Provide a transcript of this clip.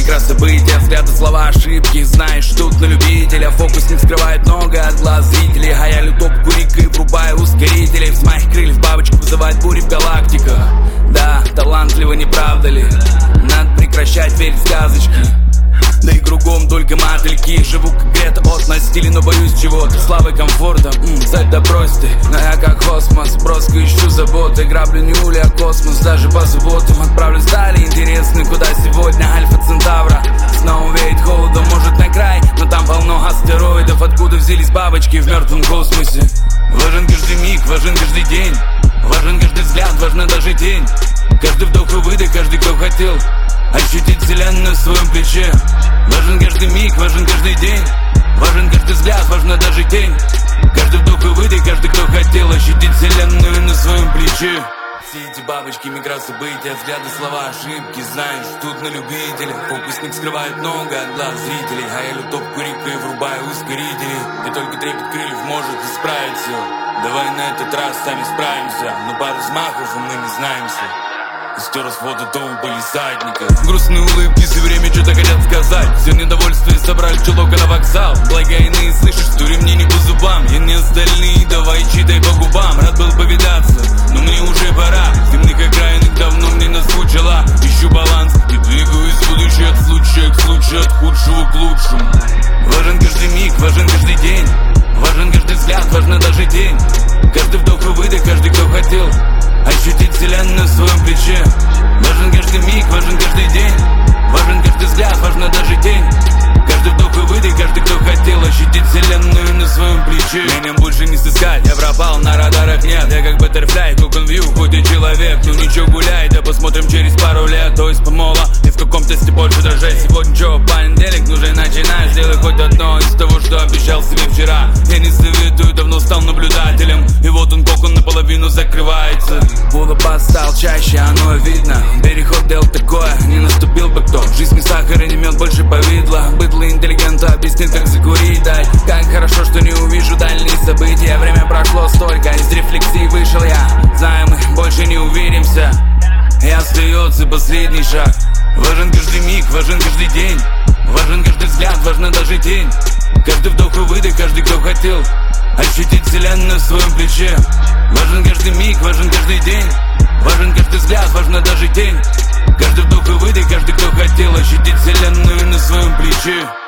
игра события, взгляды, слова, ошибки. Знаешь, ждут на любителя, фокусник скрывает много от глаз зрителей. А я лютоп курик и врубаю ускорителей. Взмах крыльев бабочку вызывает бури в галактиках. Да, талантливо, не правда ли? Надо прекращать верить в сказочки. Да и кругом только мотыльки. Живу как Грета от настили, но боюсь чего-то. Славы, комфорта, цель да брось ты. Но я как космос, броско ищу заботы. Граблю не уля, космос, даже по субботам. Отправлюсь далее, интересно, куда сегодня. Альфа Центавра, снова веет холодом, может на край, но там полно астероидов. Откуда взялись бабочки в мертвом космосе? Важен каждый миг, важен каждый день. Важен каждый взгляд, важна даже тень. Каждый вдох и выдох, каждый, кто хотел ощутить вселенную в своем плече. Важен каждый миг, важен каждый день. Важен каждый взгляд, важна даже тень. Каждый вдох и выдох, каждый, кто хотел ощутить вселенную на своем плече. Все эти бабочки, мигра события, взгляды, слова, ошибки. Знаешь, тут на любителя. Фокусник скрывает много от глаз зрителей. А я лютоп курика и врубаю ускорители. И только трепет крыльев может исправить все. Давай на этот раз сами справимся. Но пару взмахов и мы не знаемся. Стер с фото того полисадника. Грустные улыбки, все время что-то хотят сказать. Все недовольствие собрали чулок на вокзал. Благо иные слышишь, что ремни не по зубам. И не остальные, давай читай по губам. Рад был повидаться, но мне уже пора. Земных окраинок давно мне наскучила. Ищу баланс и двигаюсь в будущее от случая к случаю, от худшего к лучшему. Важен каждый миг, важен каждый день. Важен каждый взгляд, важна даже тень. Каждый вдох и выдох, каждый, кто хотел ощутить вселенную в своем плече. Важен каждый миг, важен каждый день. Важен каждый взгляд, важна даже тень. Каждый вдох и выдох, каждый, кто хотел ощутить вселенную на своем плече. Меня больше не сыскать, я пропал, на радарах нет. Я как баттерфляй, кокон вью, хоть и человек. Ну ничего, гуляй, да посмотрим через пару лет. То есть помола, и в каком тесте больше дрожать. Сегодня что, понедельник, ну же начинай. Сделай хоть одно из того, что обещал себе вчера. Я не советую, давно стал наблюдателем. И вот он, кокон наполовину закрывается. Улыбаться стал чаще, оно видно. Переход делал такое, не наступил бы кто. Жизнь не сахар и не мед, больше повидло. Быдло интеллигента объяснит, как закурить дай. Как хорошо, что не увижу дальние события. Время прошло столько, из рефлексии вышел я. Знаю, мы больше не увидимся. И остается последний шаг. Важен каждый миг, важен каждый день. Важен каждый взгляд, важна даже тень. Каждый вдох и выдох, каждый, кто хотел ощутить вселенную в своем плече. Важен каждый миг, важен каждый день. Важен каждый взгляд, важна даже тень. Каждый вдох и выдох, каждый, кто хотел ощутить вселенную на своем плече.